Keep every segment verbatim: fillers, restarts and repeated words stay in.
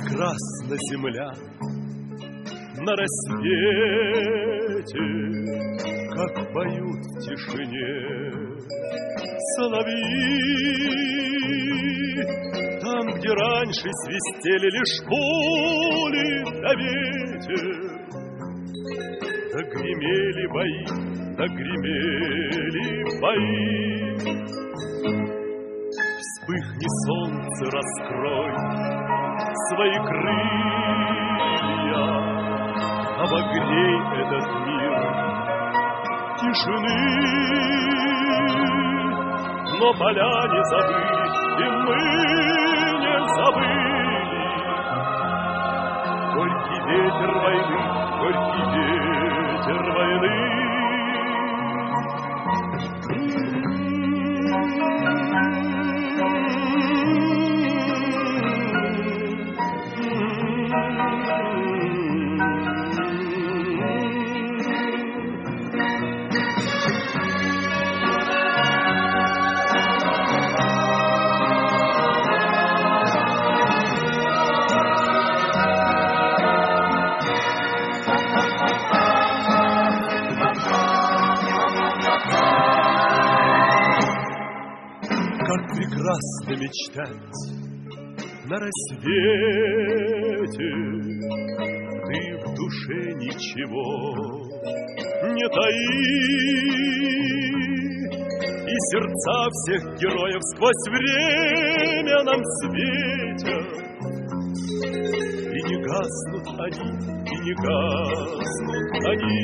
прекрасна земля на рассвете, как поют в тишине соловьи. Там, где раньше свистели лишь пули да ветер, да гремели бои, да гремели бои. Вспыхни, солнце, раскрой свои крылья, обогрей этот мир тишины. Но поля не забыли, и мы не забыли. Горький ветер войны, горький ветер войны. Как прекрасно мечтать на рассвете, ты в душе ничего не таи, и сердца всех героев сквозь время нам светят, и не гаснут они, и не гаснут они,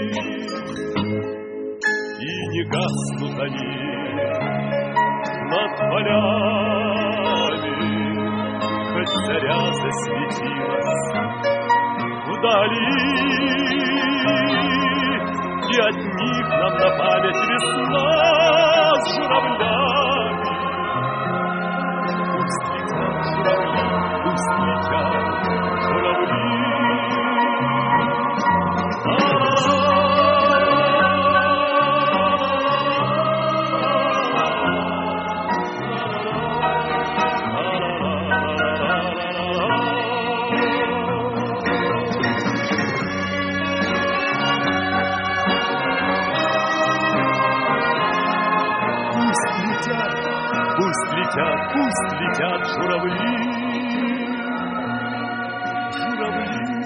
и не гаснут они. Над полями, хоть заря засветилась вдали, и от них нам на память весна с журавлями. Пусть летят журавли, пусть летят журавли. Пусть летят, пусть летят журавли, журавли.